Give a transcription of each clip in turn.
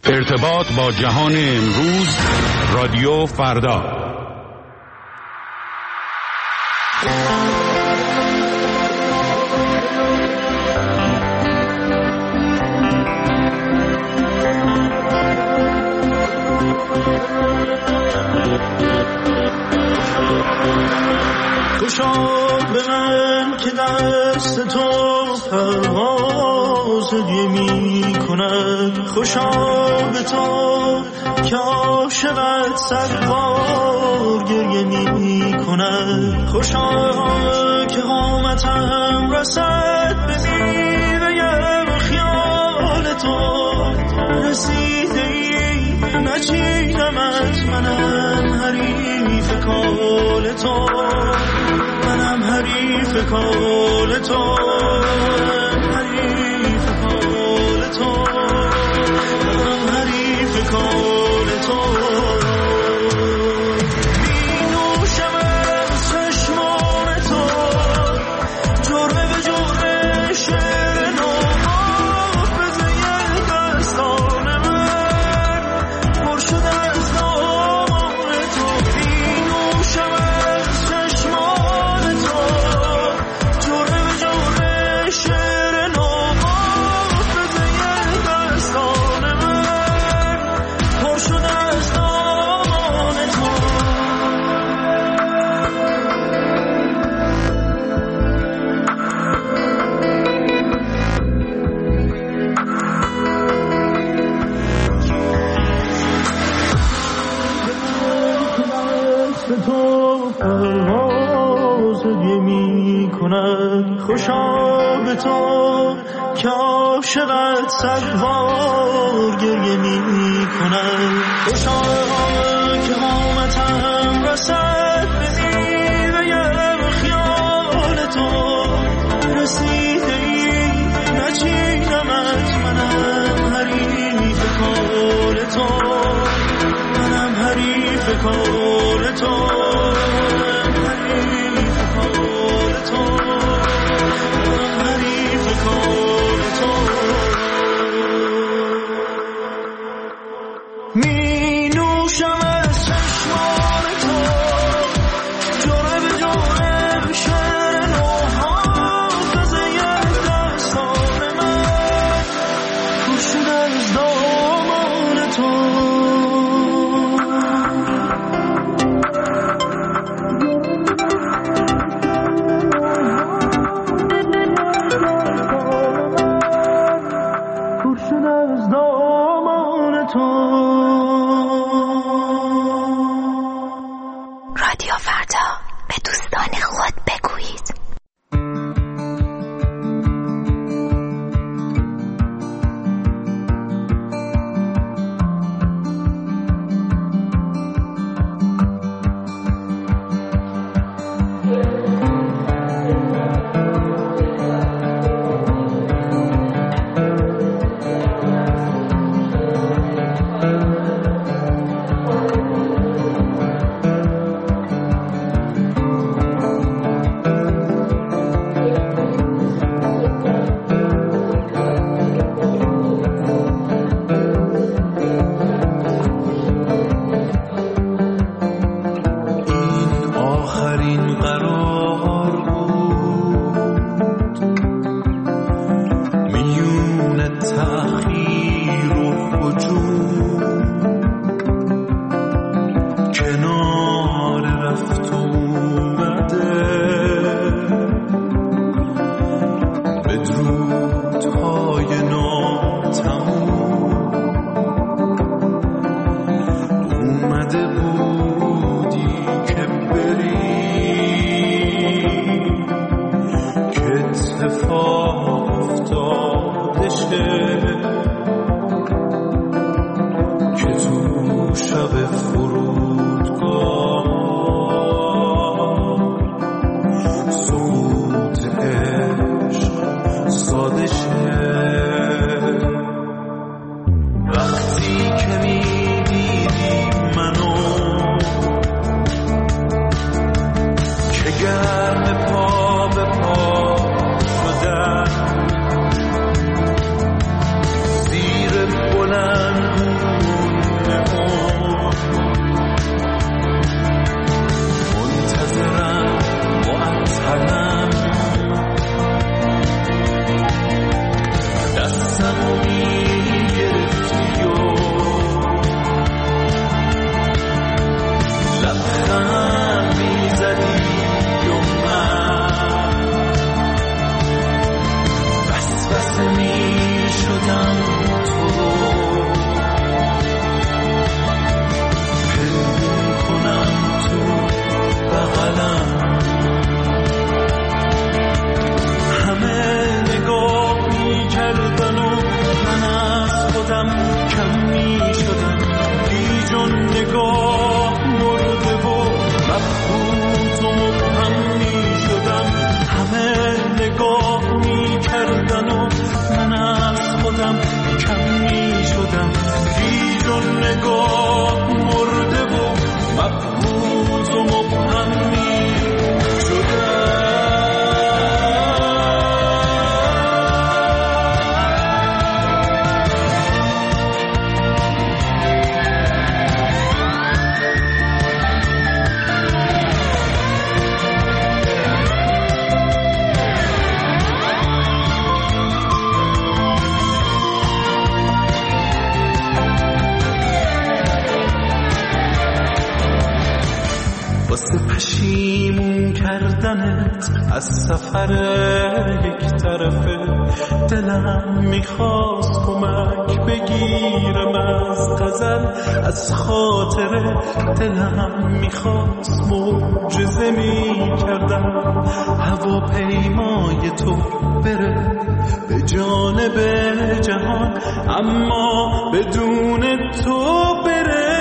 ارتباط با جهان امروز، رادیو فردا. خوشا به من که دست تو پرواز دیگه می کند، خوشا به تو که عاشقت صد بار گریه می کند، خوشا که قامتم رسد به میوه خیال تو، رسیده ای نچیدمت، منم حریف کال تو، منم حریف کال تو، حریف کال تو، منم حریف کال تو. می نوشم از چشمان تو، جرعه به جرعه شعر نو، حافظه دستان من پر شده از نام تو. می نوشم از چشمان تو، جرعه به جرعه شعر نو، حافظه دستان من پر شده از نام تو. دست تو پرواز دیگه می کند، خوشا به تو که عاشقت صد بار گریه می کند، خوشا که قامتم رسد به میوه خیال تو، رسیده ای نچیدمت، منم حریف کال تو، منم حریف کال تو، حریف کال تو، منم حریف کال تو. می نوشم از چشمان تو، جرعه به جرعه شعر نو، حافظه دستان من پر شده از دامان تو. رادیو فردا، به دوستان خود بگویید. پشیمون کردنت از سفر یک طرفه. دلم میخواست کمک بگیرم از غزل، از خاطره دلم میخواست معجزه میکردم هواپیمای تو بره به جانب جهان، اما بدون تو بره.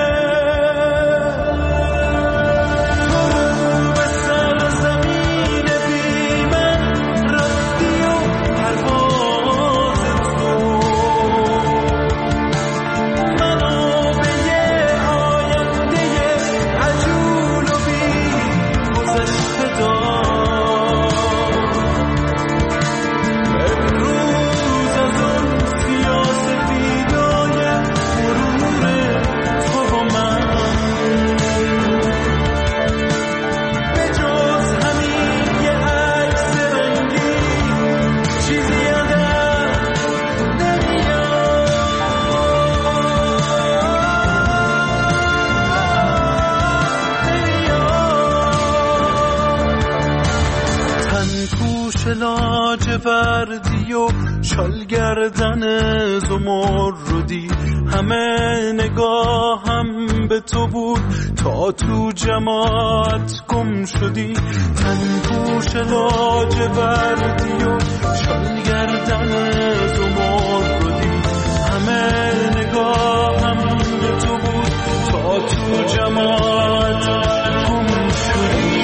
لاجوردی و شال گردن زمردی، همه نگاهم به تو بود تا تو جماعت گم شدی. تنگوش لاجوردی و شال گردن زمردی، همه نگاهم به تو بود تا تو جماعت گم شدی.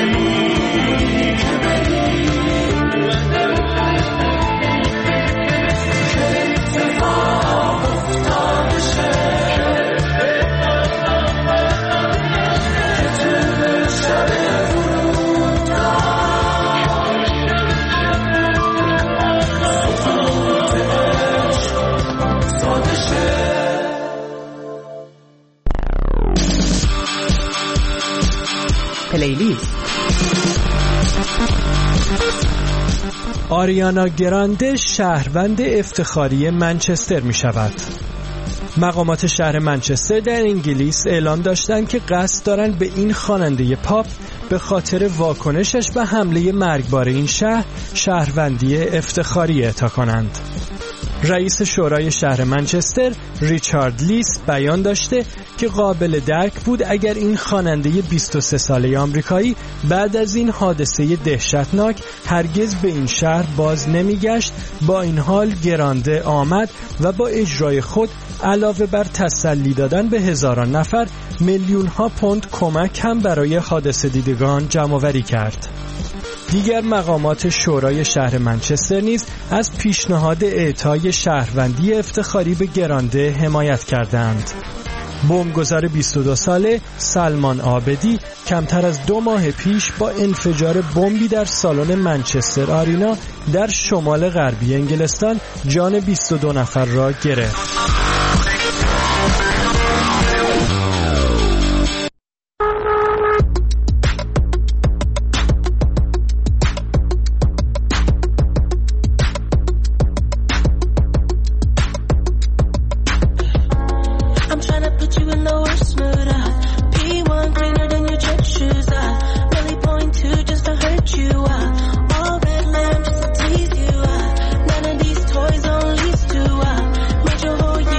پلیلیست. آریانا گرانده شهروند افتخاری منچستر می شود. مقامات شهر منچستر در انگلیس اعلام داشتند که قصد دارند به این خواننده پاپ به خاطر واکنشش به حمله مرگبار این شهر شهروندی افتخاری اعطا کنند. رئیس شورای شهر منچستر ریچارد لیس بیان داشته که قابل درک بود اگر این خواننده 23 ساله آمریکایی بعد از این حادثه دهشتناک هرگز به این شهر باز نمیگشت. با این حال گرانده آمد و با اجرای خود علاوه بر تسلی دادن به هزاران نفر، میلیون ها پوند کمک هم برای حادثه دیدگان جمع‌آوری کرد. دیگر مقامات شورای شهر منچستر نیز از پیشنهاد اعطای شهروندی افتخاری به گرانده حمایت کردند. بمبگذار 22 ساله سلمان عابدی کمتر از 2 ماه پیش با انفجار بمبی در سالن منچستر آرینا در شمال غربی انگلستان جان 22 نفر را گرفت. Toys on lease to made your whole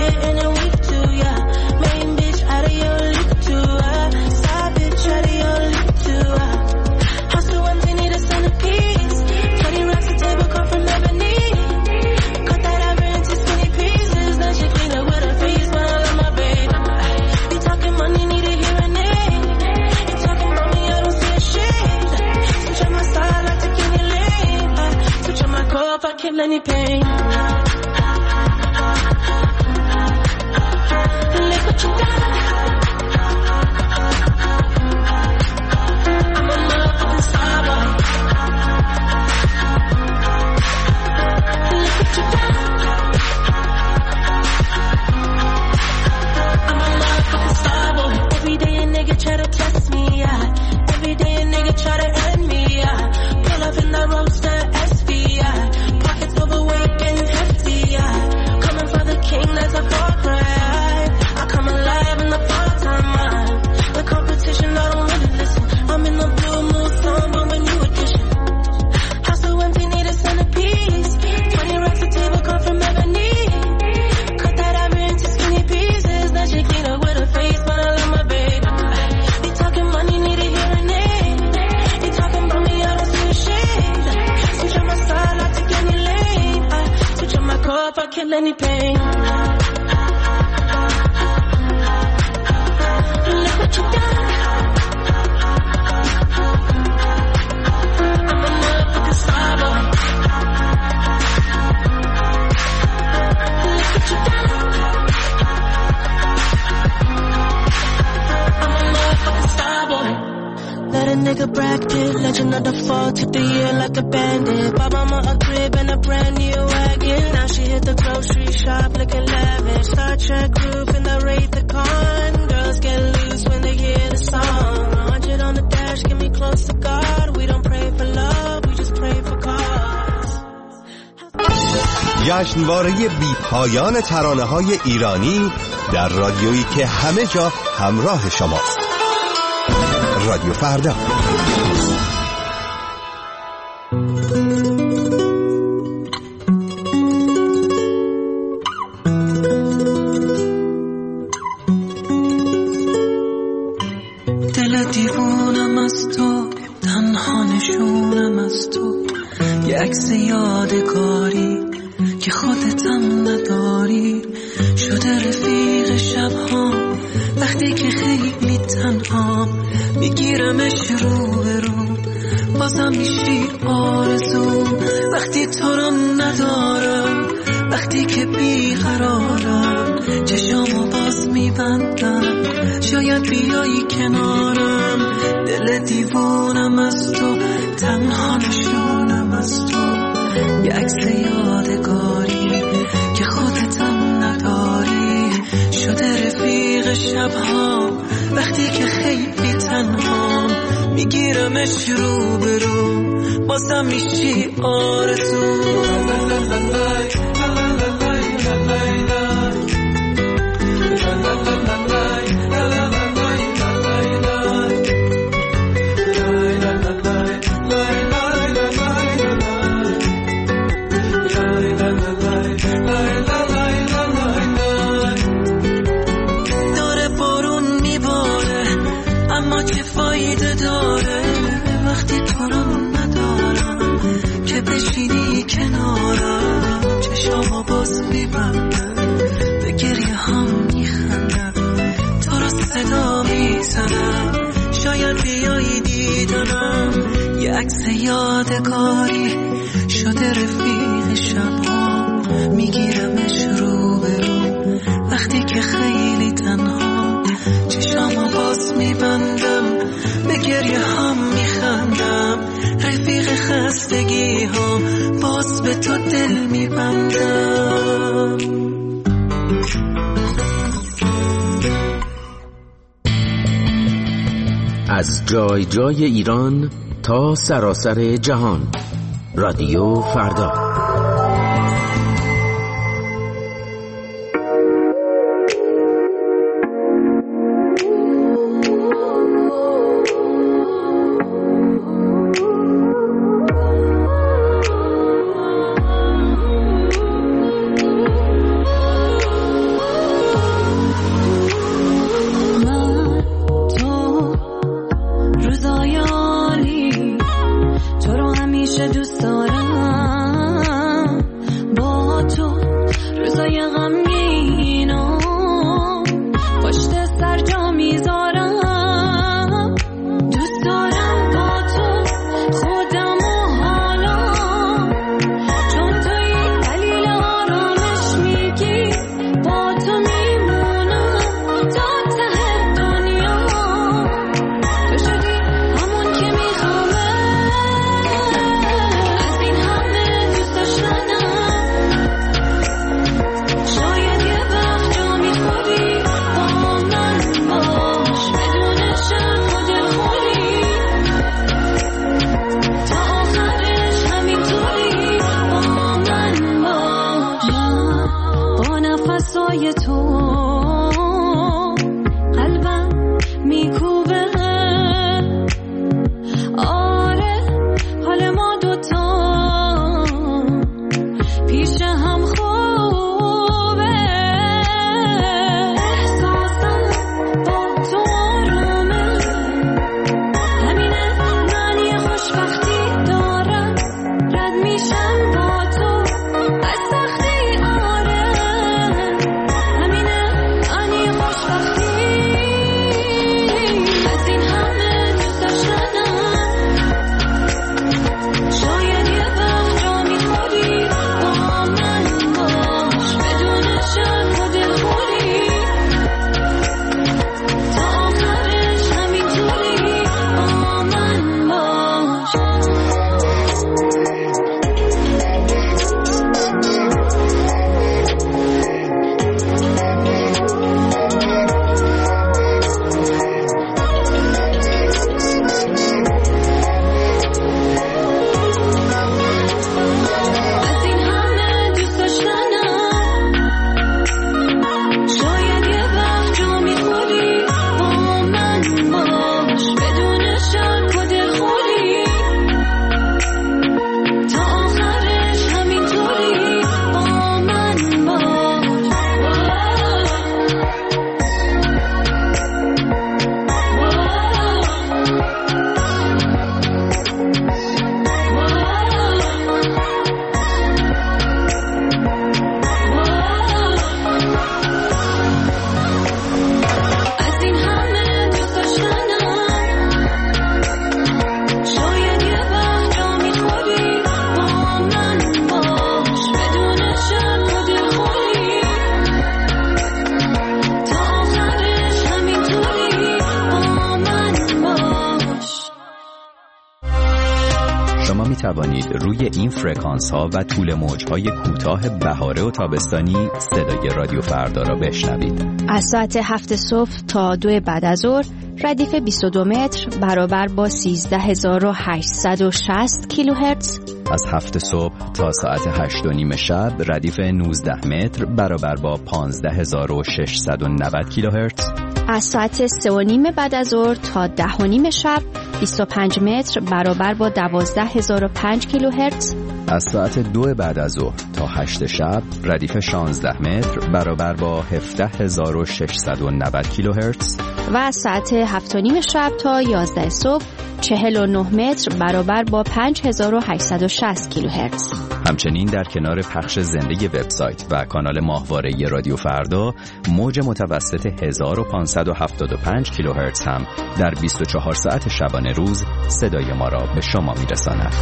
another fall, took the year like a bandit. Bought mama a crib and a brand new wagon. Now she hit the grocery shop looking lavish. Star Trek roof in the Wraith the Con. Girls get loose when they hear the song. 100 on the dash, get me close to God. We don't pray for love, we just pray for cause. جشنواره بی پایان ترانه‌های ایرانی در رادیویی که همه جا همراه شماست. رادیو فردا. دل دیوونم از تو، تنها نشونم از تو، یه عکس یادگاری که خودتم نداری، شده رفیق شب‌ها وقتی که خیلی تنها، میگیرمش رو به رو، بازم میشی آرزو وقتی تو رو ندارم، وقتی که بیقرارم چشامو باز میبندم، شاید بیایی کنارم. دل دیوونم از تو، تنها نشونم از تو، یه عکس یادگاری که خودتم نداری، شده رفیق شبها وقتی که خیلی تنها، میگیرمش رو به رو، بازم میشی آرزو. داره بارون میباره اما چه فایده داره وقتی تو رو ندارم، که بشینی کنارم چشامو باز میبندم، به گریه هم میخندم، تو رو صدا میزنم، شاید بیایی دیدنم، یه عکس یادگاری شده رفیق شبها، میگیرمش رو به رو وقتی که خیلی تنها، چشامو باز میبندم، به گریه هم میخندم، رفیق خستگی ها باز به تو دل میبندم. از جای جای ایران تا سراسر جهان، رادیو فردا. توانید روی این فرکانس ها و طول موج های کوتاه بهاره و تابستانی صدای رادیو فردا را بشنوید. از ساعت 7 صبح تا 2 بعد از ظهر ردیف 22 متر برابر با 13860 کیلوهرتز. از 7 صبح تا ساعت 8:30 شب ردیف 19 متر برابر با 15690 کیلوهرتز. از ساعت 3:30 بعد از ظهر تا 10:30 شب 25 متر برابر با 12005 کیلوهرتز. از ساعت 2 بعد از ظهر تا 8 شب ردیف 16 متر برابر با 17690 کیلوهرتز. و از ساعت 7:30 شب تا 11 صبح 49 متر برابر با 5860 کیلوهرتز. همچنین در کنار پخش زنده وبسایت و کانال ماهواره رادیو فردا، موج متوسط 1575 کیلوهرتز هم در 24 ساعت شبانه روز صدای ما را به شما میرساند.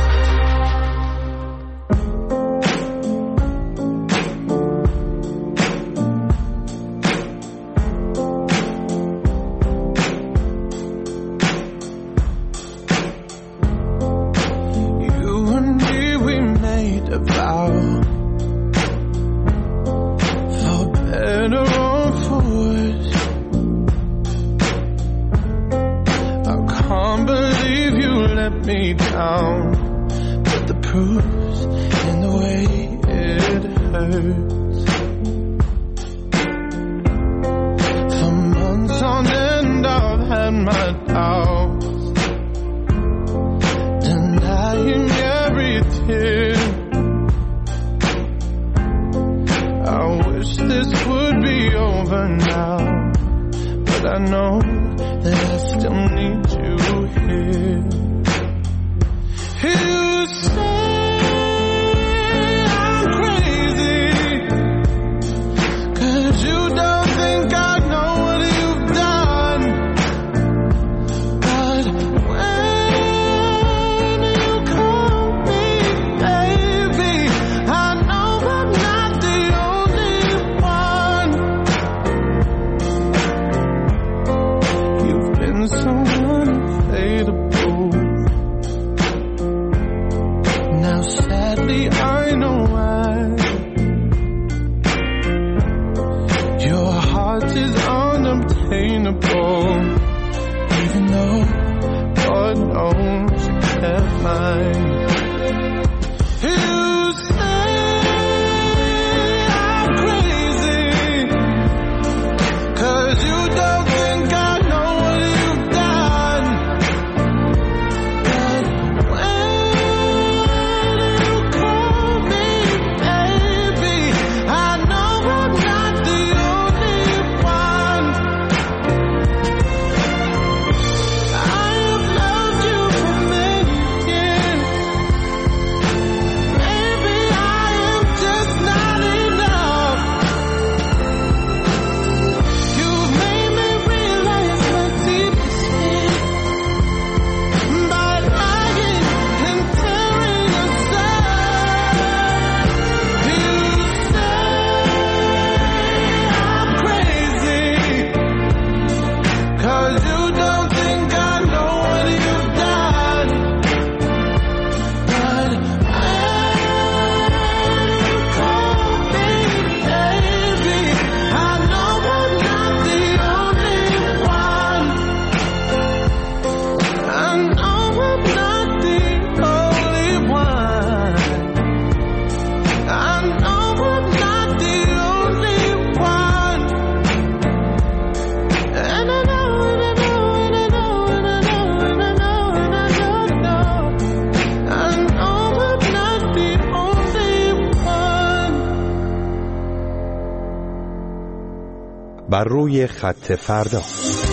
بر روی خط فردا.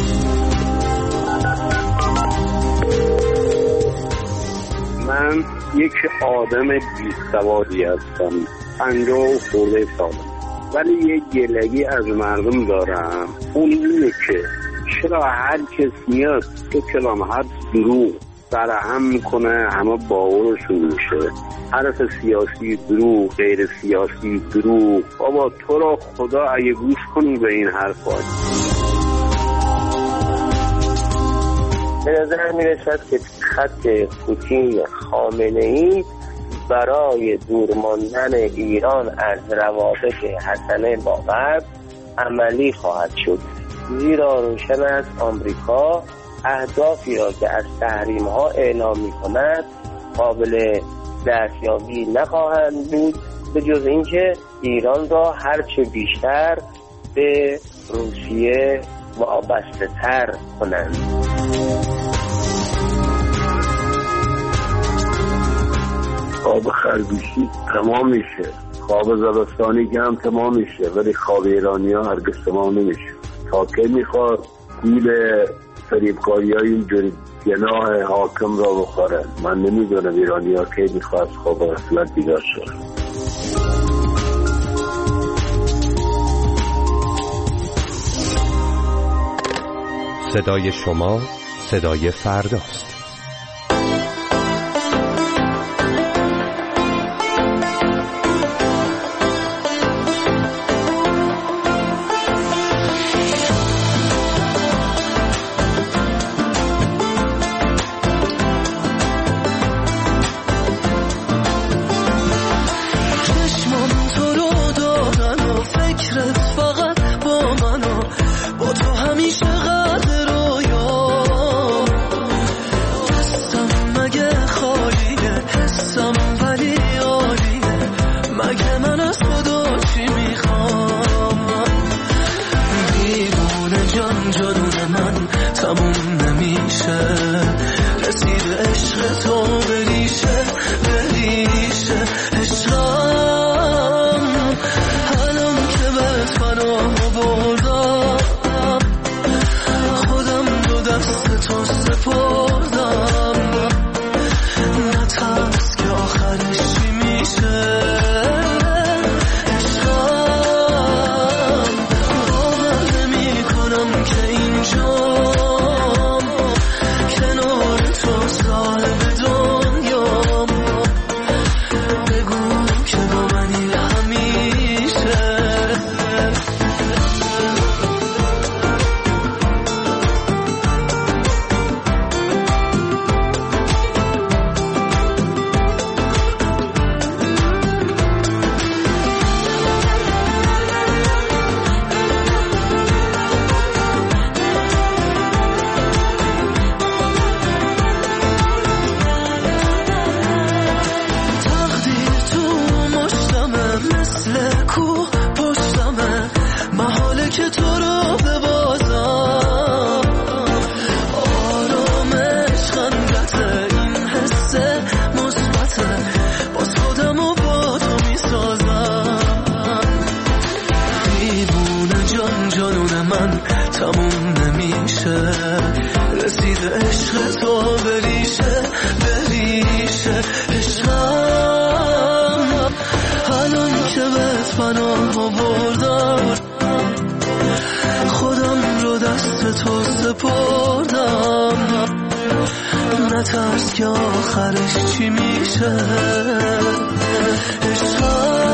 من یک آدم بی‌سوادی هستم، 50 خورده سالم، ولی یک گلگی از مردم دارم. اون اینه که چرا هر کس میاد که کلام هر دروغ سرهم میکنه، همه باورشون میشه. حرف سیاسی دروغ، غیر سیاسی دروغ. بابا تو را خدا اگه گوش کنی به این حرفات. به نظر میرسد که خط پوتین خامنه‌ای برای دور ماندن ایران از روابط حسنه با غرب عملی خواهد شد، زیرا روشن است آمریکا اهدافی را که از تحریم‌ها اعلام می‌کند قابل دستیابی نخواهند بود به جز اینکه ایران را هرچه بیشتر به روسیه وابسته تر کنند. خواب خرگوشی تمام میشه، خواب زمستانی که هم تمام میشه، ولی خواب ایرانی ها هرگز تمام نمیشه. تا که میخواد گول فریبکاری های اینجوری جناح حاکم را بخوره. من نمیدونم ایرانی ها که میخواد خواب غفلت بیدار شد. صدای شما صدای فرداست. نترس که آخرش چی میشه.